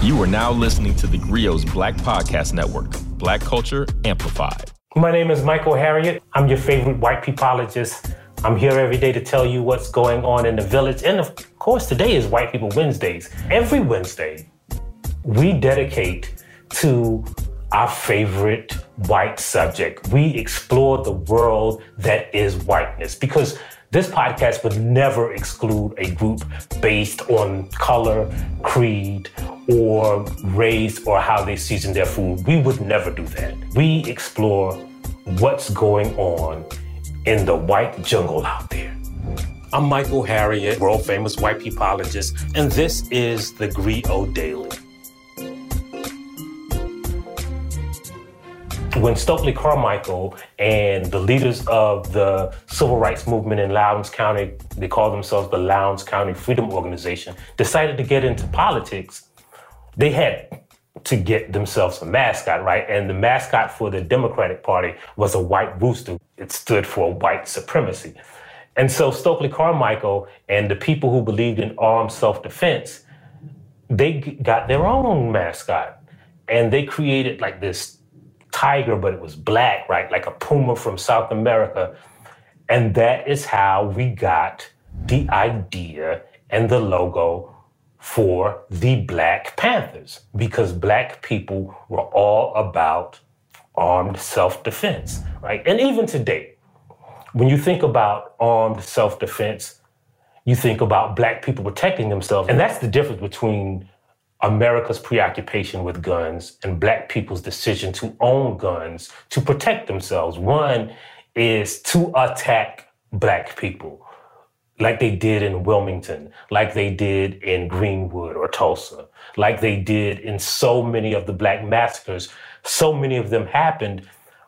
You are now listening to the Grio's Black Podcast Network, Black Culture Amplified. My name is Michael Harriot. I'm your favorite white peopleologist. I'm here every day to tell you what's going on in the village. And of course, today is White People Wednesdays. Every Wednesday, we dedicate to our favorite white subject. We explore the world that is whiteness, because this podcast would never exclude a group based on color, creed, or race, or how they season their food. We would never do that. We explore what's going on in the white jungle out there. I'm Michael Harriot, world famous white peopleologist, and this is the Grio Daily. When Stokely Carmichael and the leaders of the civil rights movement in Lowndes County, they call themselves the Lowndes County Freedom Organization, decided to get into politics, they had to get themselves a mascot, right? And the mascot for the Democratic Party was a white rooster. It stood for white supremacy. And so Stokely Carmichael and the people who believed in armed self-defense, they got their own mascot. And they created like this tiger, but it was black, right? Like a puma from South America. And that is how we got the idea and the logo for the Black Panthers, because Black people were all about armed self-defense, right? And even today, when you think about armed self-defense, you think about Black people protecting themselves. And that's the difference between America's preoccupation with guns and Black people's decision to own guns to protect themselves. One is to attack Black people, like they did in Wilmington, like they did in Greenwood or Tulsa, like they did in so many of the Black massacres. So many of them happened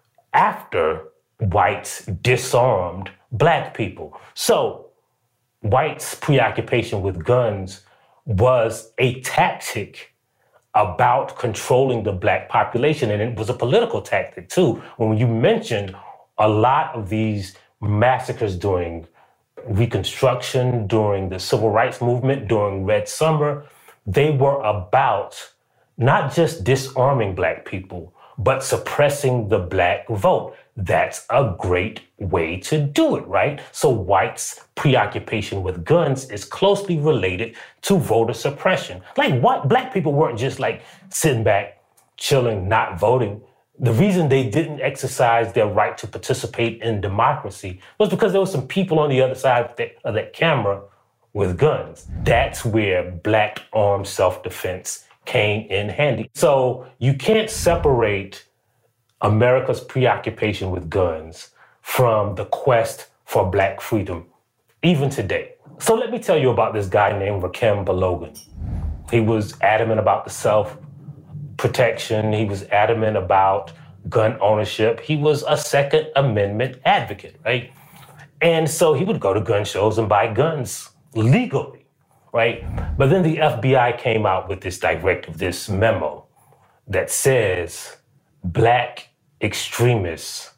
after whites disarmed Black people. So whites' preoccupation with guns was a tactic about controlling the Black population. And it was a political tactic too. When you mentioned a lot of these massacres during Reconstruction, during the Civil Rights Movement, during Red Summer, they were about not just disarming Black people, but suppressing the Black vote. That's a great way to do it, right? So whites' preoccupation with guns is closely related to voter suppression. Like what Black people weren't just like sitting back, chilling, not voting. The reason they didn't exercise their right to participate in democracy was because there were some people on the other side of that camera with guns. That's where Black armed self-defense came in handy. So you can't separate America's preoccupation with guns from the quest for Black freedom, even today. So let me tell you about this guy named Rakim Balogun. He was adamant about the self-protection. He was adamant about gun ownership. He was a Second Amendment advocate, right? And so he would go to gun shows and buy guns legally, right? But then the FBI came out with this directive, this memo that says Black extremists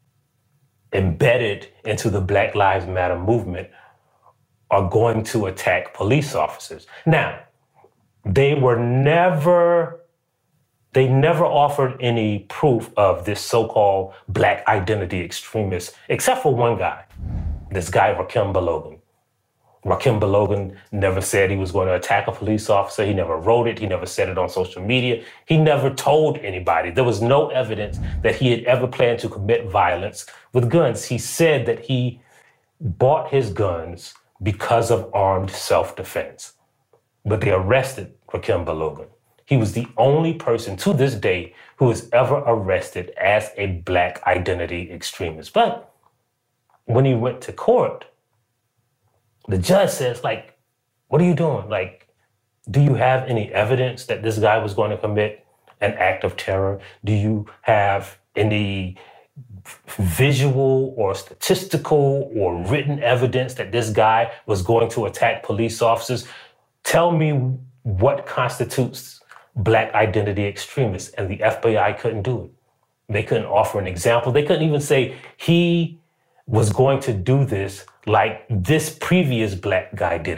embedded into the Black Lives Matter movement are going to attack police officers. Now, they never offered any proof of this so-called Black identity extremist, except for one guy, this guy, Rakim Balogun. Rakim Balogun never said he was going to attack a police officer. He never wrote it. He never said it on social media. He never told anybody. There was no evidence that he had ever planned to commit violence with guns. He said that he bought his guns because of armed self-defense. But they arrested Rakim Balogun. He was the only person to this day who was ever arrested as a Black identity extremist. But when he went to court, the judge says, like, what are you doing? Like, do you have any evidence that this guy was going to commit an act of terror? Do you have any visual or statistical or written evidence that this guy was going to attack police officers? Tell me what constitutes Black identity extremists. And the FBI couldn't do it. They couldn't offer an example. They couldn't even say he was going to do this like this previous Black guy did it.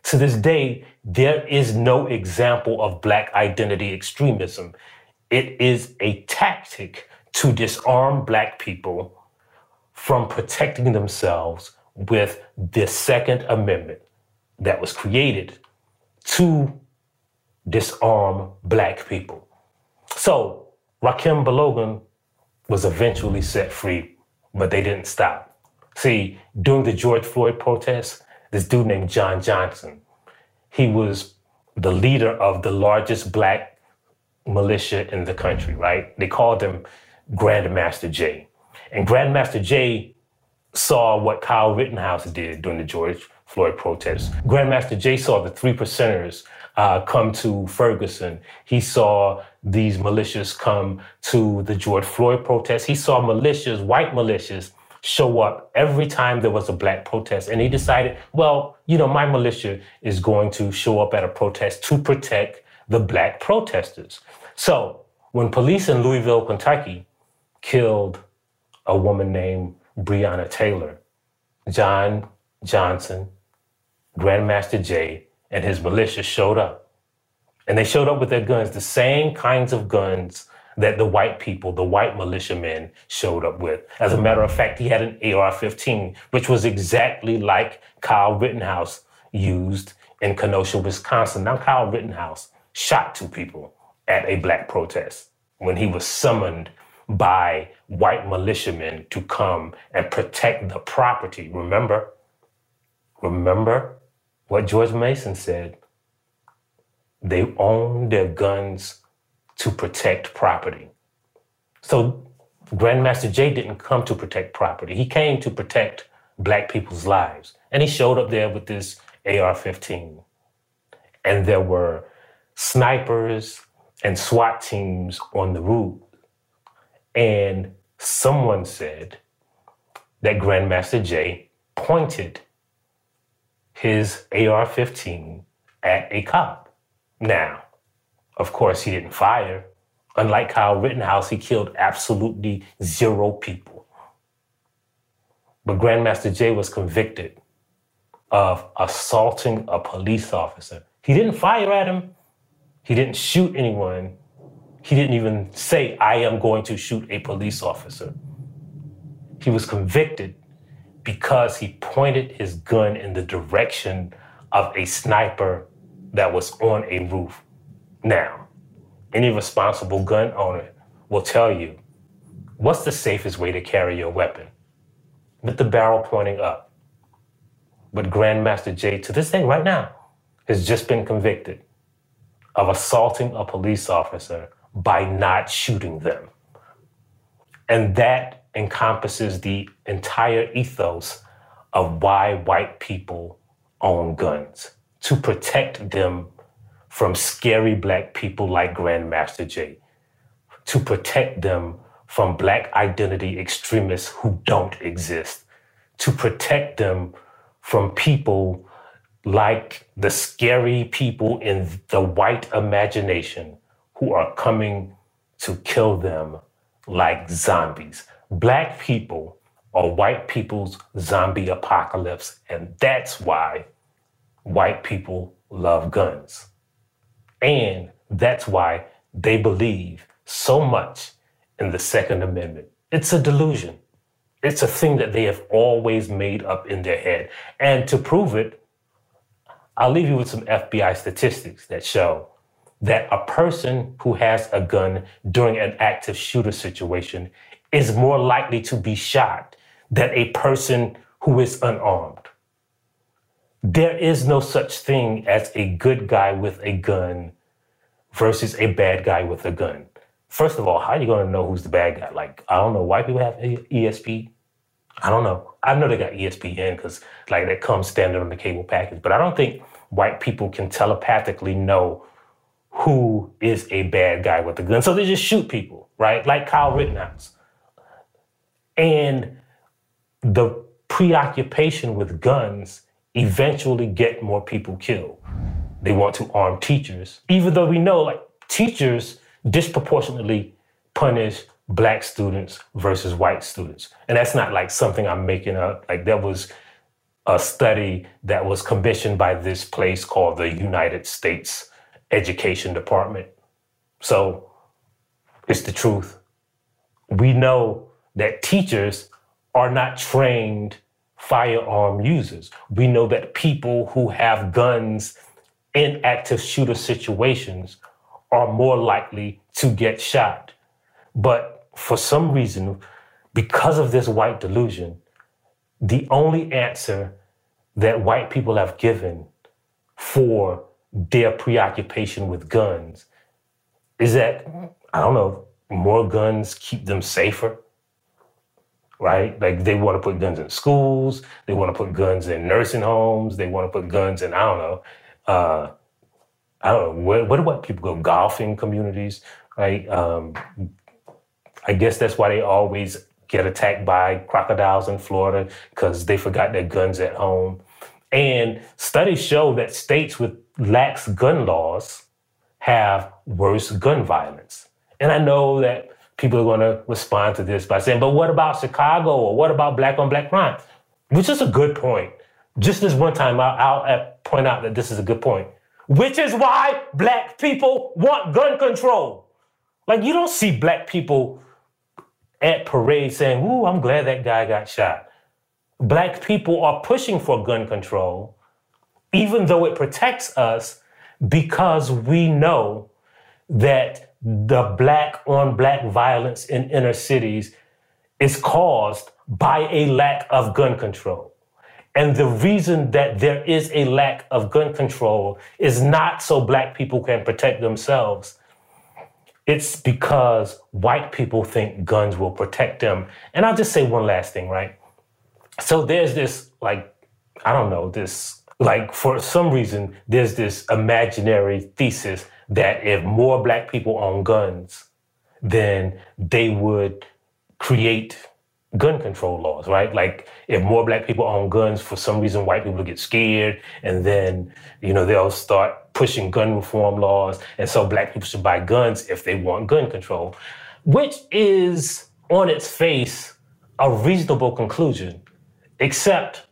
To this day, there is no example of Black identity extremism. It is a tactic to disarm Black people from protecting themselves with the Second Amendment that was created to disarm Black people. So Rakim Balogun was eventually set free, but they didn't stop. See, during the George Floyd protests, this dude named John Johnson, he was the leader of the largest Black militia in the country, right? They called him Grandmaster Jay. And Grandmaster Jay saw what Kyle Rittenhouse did during the George Floyd protests. Grandmaster Jay saw the 3 percenters come to Ferguson. He saw these militias come to the George Floyd protests. He saw militias, white militias, show up every time there was a Black protest. And he decided, well, my militia is going to show up at a protest to protect the Black protesters. So when police in Louisville, Kentucky killed a woman named Breonna Taylor, John Johnson, Grandmaster Jay, and his militia showed up. And they showed up with their guns, the same kinds of guns that the white people, the white militiamen, showed up with. As a matter of fact, he had an AR-15, which was exactly like Kyle Rittenhouse used in Kenosha, Wisconsin. Now, Kyle Rittenhouse shot 2 people at a Black protest when he was summoned by white militiamen to come and protect the property. Remember what George Mason said? They own their guns to protect property. So Grandmaster Jay didn't come to protect property. He came to protect Black people's lives. And he showed up there with this AR-15. And there were snipers and SWAT teams on the route. And someone said that Grandmaster Jay pointed his AR-15 at a cop. Now, of course, he didn't fire. Unlike Kyle Rittenhouse, he killed absolutely 0 people. But Grandmaster Jay was convicted of assaulting a police officer. He didn't fire at him. He didn't shoot anyone. He didn't even say, I am going to shoot a police officer. He was convicted because he pointed his gun in the direction of a sniper that was on a roof. Now, any responsible gun owner will tell you, what's the safest way to carry your weapon? With the barrel pointing up. But Grandmaster Jay, to this day, right now, has just been convicted of assaulting a police officer by not shooting them. And that encompasses the entire ethos of why white people own guns, to protect them from scary Black people like Grandmaster Jay, to protect them from Black identity extremists who don't exist, to protect them from people like the scary people in the white imagination who are coming to kill them like zombies. Black people are white people's zombie apocalypse, and that's why white people love guns. And that's why they believe so much in the Second Amendment. It's a delusion. It's a thing that they have always made up in their head. And to prove it, I'll leave you with some FBI statistics that show that a person who has a gun during an active shooter situation is more likely to be shot than a person who is unarmed. There is no such thing as a good guy with a gun versus a bad guy with a gun. First of all, how are you going to know who's the bad guy? Like, I don't know, white people have ESP? I don't know. I know they got ESPN because that comes standard on the cable package, but I don't think white people can telepathically know who is a bad guy with a gun. So they just shoot people, right? Like Kyle Rittenhouse. And the preoccupation with guns eventually get more people killed. They want to arm teachers, even though we know teachers disproportionately punish Black students versus white students. And that's not something I'm making up. That was a study that was commissioned by this place called the United States Education Department. So it's the truth. We know that teachers are not trained firearm users. We know that people who have guns in active shooter situations are more likely to get shot. But for some reason, because of this white delusion, the only answer that white people have given for their preoccupation with guns is that, I don't know, more guns keep them safer, right? Like they want to put guns in schools, they want to put guns in nursing homes, they want to put guns in, I don't know, where do white people go? Golfing communities, right? I guess that's why they always get attacked by crocodiles in Florida, because they forgot their guns at home. And studies show that states with lax gun laws have worse gun violence. And I know that people are going to respond to this by saying, but what about Chicago, or what about black on black crime? Which is a good point. Just this one time, I'll point out that this is a good point. Which is why black people want gun control. Like, you don't see black people at parades saying, ooh, I'm glad that guy got shot. Black people are pushing for gun control, even though it protects us, because we know that the black on black violence in inner cities is caused by a lack of gun control. And the reason that there is a lack of gun control is not so black people can protect themselves. It's because white people think guns will protect them. And I'll just say one last thing, right? So there's this, for some reason, there's this imaginary thesis that if more black people own guns, then they would create gun control laws, right? Like if more black people own guns, for some reason, white people get scared, and then, they'll start pushing gun reform laws. And so black people should buy guns if they want gun control, which is on its face a reasonable conclusion, except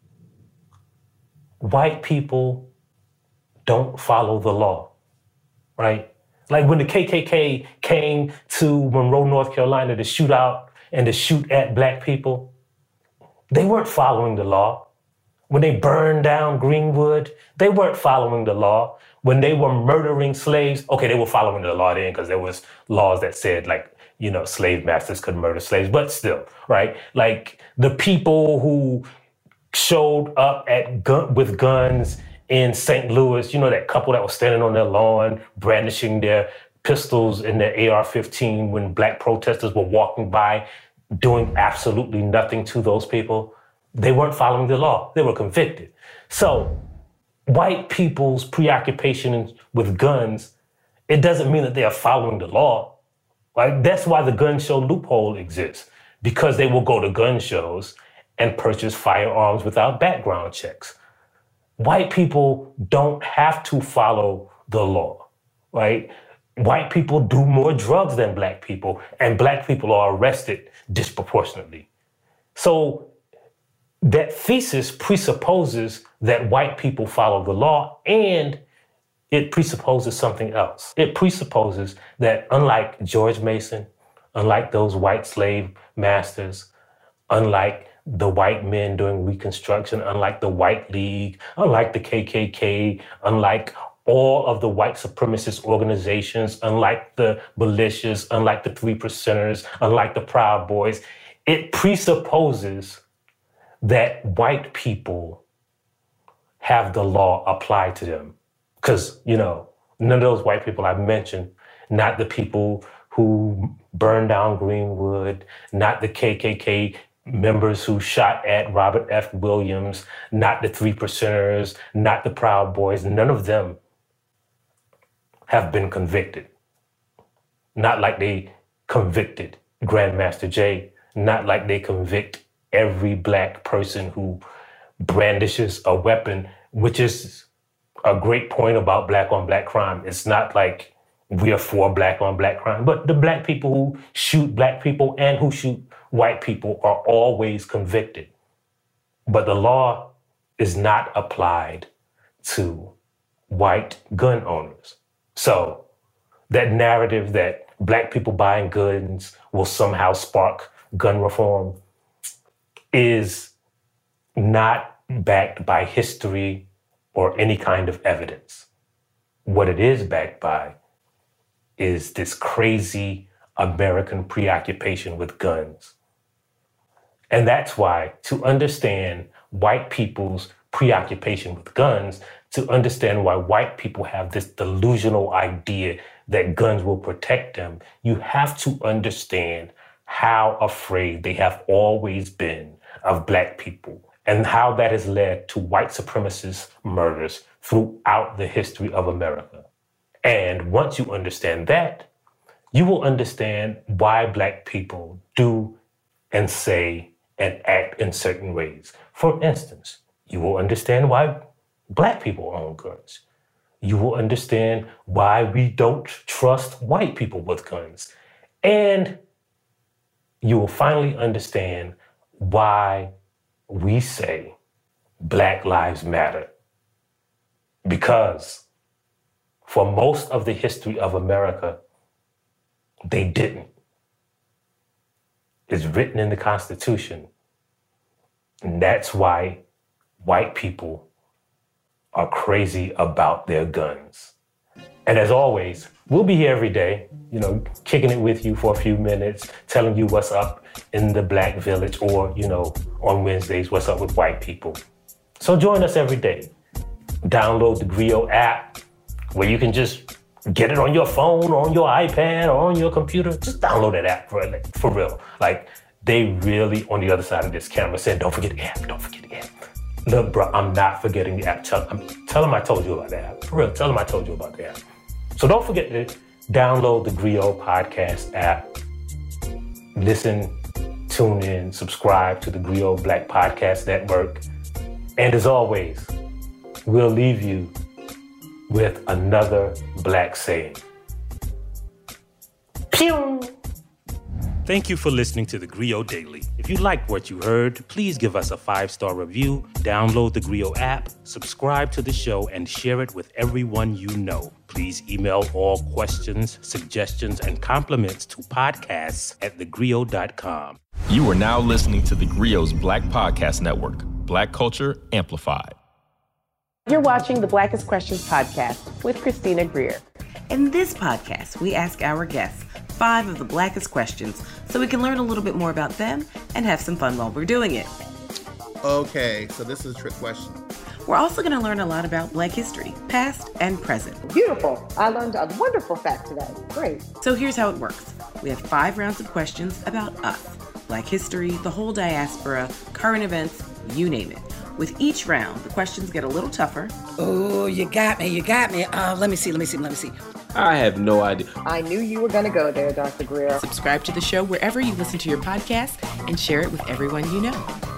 white people don't follow the law, right? Like when the KKK came to Monroe, North Carolina to shoot out and to shoot at black people, they weren't following the law. When they burned down Greenwood, they weren't following the law. When they were murdering slaves, okay, they were following the law then because there was laws that said slave masters could murder slaves, but still, right? Like the people who showed up with guns in St. Louis, that couple that was standing on their lawn brandishing their pistols in their AR-15 when black protesters were walking by doing absolutely nothing to those people, they weren't following the law. They were convicted. So white people's preoccupation with guns, it doesn't mean that they are following the law. Right? That's why the gun show loophole exists, because they will go to gun shows and purchase firearms without background checks. White people don't have to follow the law, right? White people do more drugs than black people, and black people are arrested disproportionately. So that thesis presupposes that white people follow the law, and it presupposes something else. It presupposes that unlike George Mason, unlike those white slave masters, unlike the white men doing Reconstruction, unlike the White League, unlike the KKK, unlike all of the white supremacist organizations, unlike the militias, unlike the Three Percenters, unlike the Proud Boys, it presupposes that white people have the law applied to them. Because, none of those white people I've mentioned, not the people who burned down Greenwood, not the KKK members who shot at Robert F. Williams, not the Three Percenters, not the Proud Boys, none of them have been convicted. Not like they convicted Grandmaster Jay, not like they convict every black person who brandishes a weapon, which is a great point about black on black crime. It's not like we are for black on black crime, but the black people who shoot black people and who shoot white people are always convicted. But the law is not applied to white gun owners. So that narrative that Black people buying guns will somehow spark gun reform is not backed by history or any kind of evidence. What it is backed by is this crazy American preoccupation with guns. And that's why, to understand white people's preoccupation with guns, to understand why white people have this delusional idea that guns will protect them, you have to understand how afraid they have always been of Black people and how that has led to white supremacist murders throughout the history of America. And once you understand that, you will understand why Black people do and say and act in certain ways. For instance, you will understand why Black people own guns. You will understand why we don't trust white people with guns. And you will finally understand why we say Black Lives Matter. Because for most of the history of America, they didn't. It's written in the Constitution. And that's why white people are crazy about their guns. And as always, we'll be here every day, kicking it with you for a few minutes, telling you what's up in the Black village, or, on Wednesdays, what's up with white people. So join us every day. Download the Grio app, where you can just get it on your phone, or on your iPad, or on your computer. Just download that app for real. Like, they really, on the other side of this camera, said, don't forget the app, don't forget the app. Look, bro, I'm not forgetting the app. Tell them I told you about the app. For real, tell them I told you about the app. So don't forget to download the Grio Podcast app. Listen, tune in, subscribe to the Grio Black Podcast Network. And as always, we'll leave you with another Black saying. Pew! Thank you for listening to the Grio Daily. If you liked what you heard, please give us a 5-star review, download the Grio app, subscribe to the show, and share it with everyone you know. Please email all questions, suggestions, and compliments to podcasts@thegrio.com. You are now listening to the Grio's Black Podcast Network, Black Culture Amplified. You're watching the Blackest Questions podcast with Christina Greer. In this podcast, we ask our guests 5 of the blackest questions so we can learn a little bit more about them and have some fun while we're doing it. Okay, so this is a trick question. We're also going to learn a lot about Black history, past and present. Beautiful. I learned a wonderful fact today. Great. So here's how it works. We have 5 rounds of questions about us, Black history, the whole diaspora, current events, you name it. With each round, the questions get a little tougher. Oh, you got me. Let me see. I have no idea. I knew you were going to go there, Dr. Greer. Subscribe to the show wherever you listen to your podcast and share it with everyone you know.